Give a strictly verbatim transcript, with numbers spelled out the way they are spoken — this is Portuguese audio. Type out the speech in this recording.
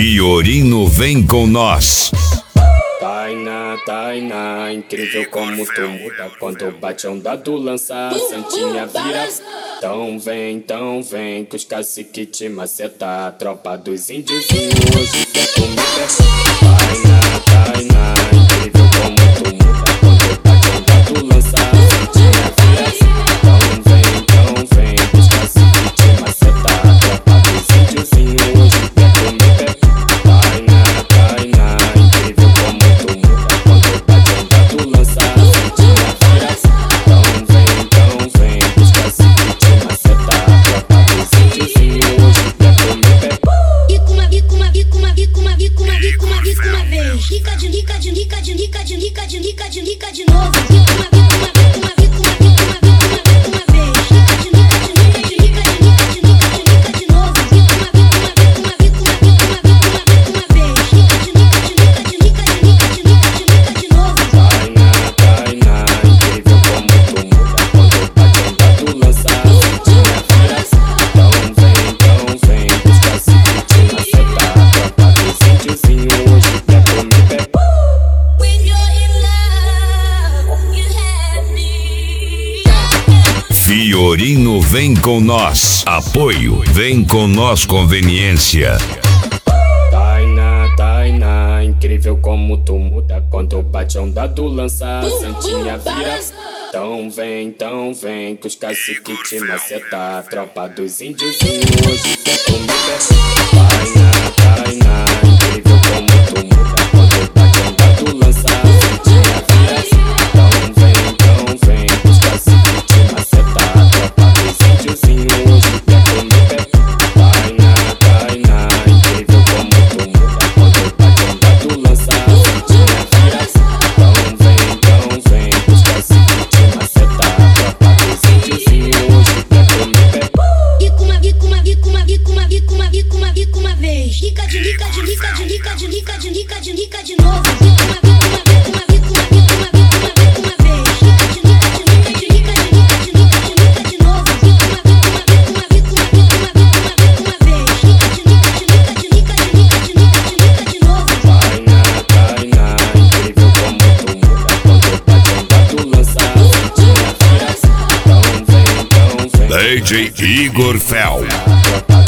Fiorino vem com nós. Tainá, Tainá, incrível como tu muda quando bate a onda do lança, santinha vira. Então vem, então vem, que os cacique te maceta, tropa dos índios hoje quer comer. Tainá, Tainá, incrível como tu muda quando bate a onda do lança, santinha vira. Então vem, então vem, que os cacique te maceta, tropa dos índios hoje quer comer. Tainá, Tainá, incrível como tu muda quando bate a onda do lança, santinha vira. Então vem, então vem, que os cacique te maceta, tropa dos índios hoje quer comer. Bico uma, bico uma, bico uma, bico uma, bico uma, bico uma, bico uma vez. Rica de rica de rica de rica de rica de rica de rica de novo. Bico uma, bico uma, bico uma, bico uma, bico uma, bico uma, bico uma vez. Rica de rica de rica de rica de rica de rica de rica de novo. Bico uma, bico uma, bico uma, bico uma, bico uma, bico uma, bico uma vez. Rica de rica de rica de rica de rica de rica de rica de novo. Tainá, Tainá, incrível como tu muda quando bate a onda do lança, santinha vira. Então vem, então vem, que os cacique te maceta, tropa dos índios hoje quer comer. When you're in love, you have me. Fiorino vem com nós. Apoio vem com nós. Conveniência. Tainá, Tainá, incrível como tu muda quando bate a onda do lança, santinha vira. Então vem, então vem, que os cacique te maceta, tropa dos índios hoje quer comer. Tainá, Tainá, incrível como tu muda quando bate a onda do lança, santinha vira. Então vem, então vem, que os cacique te maceta, tropa dos índios hoje quer comer. Tainá, Tainá, incrível como tu muda quando bate a onda do lança, santinha vira. Então vem, então vem, que os cacique te maceta, tropa dos índios hoje quer comer. Bico uma, bico uma, bico uma, bico uma, bico uma, bico uma, bico uma vez. Rica de rica de rica de rica de rica de rica de rica de novo. Bico uma, bico uma, bico uma, bico uma, bico uma, bico uma, bico uma vez. Rica de rica de rica de rica de rica de rica de rica de novo. Bico uma, bico uma, bico uma, bico uma, bico uma, bico uma, bico uma vez. Rica de rica de rica de rica de rica de rica de rica de novo. Tainá, Tainá, incrível como tu muda quando bate a onda do lança, santinha vira. Então vem, então vem, D J Igor Fel. tropa